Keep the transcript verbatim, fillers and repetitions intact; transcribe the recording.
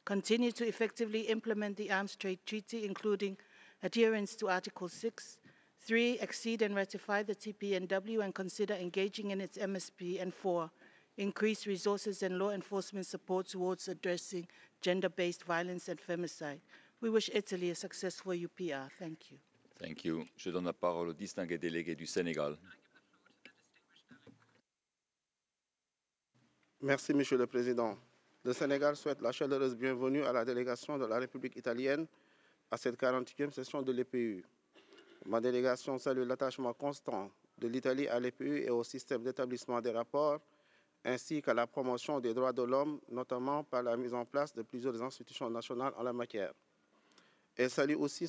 continue to effectively implement the Arms Trade Treaty, including adherence to Article six, three, accede and ratify the T P N W and consider engaging in its M S P, and four, increase resources and law enforcement support towards addressing gender-based violence and femicide. We wish Italy a successful U P R. Thank you. Thank you. Je donne la parole au distingué délégué du Sénégal. Merci, Monsieur le Président. Le Sénégal souhaite la chaleureuse bienvenue à la délégation de la République italienne à cette quarante-huitième session de l'E P U. Ma délégation salue l'attachement constant de l'Italie à l'E P U et au système d'établissement des rapports, ainsi qu'à la promotion des droits de l'homme, notamment par la mise en place de plusieurs institutions nationales en la matière. Elle salue aussi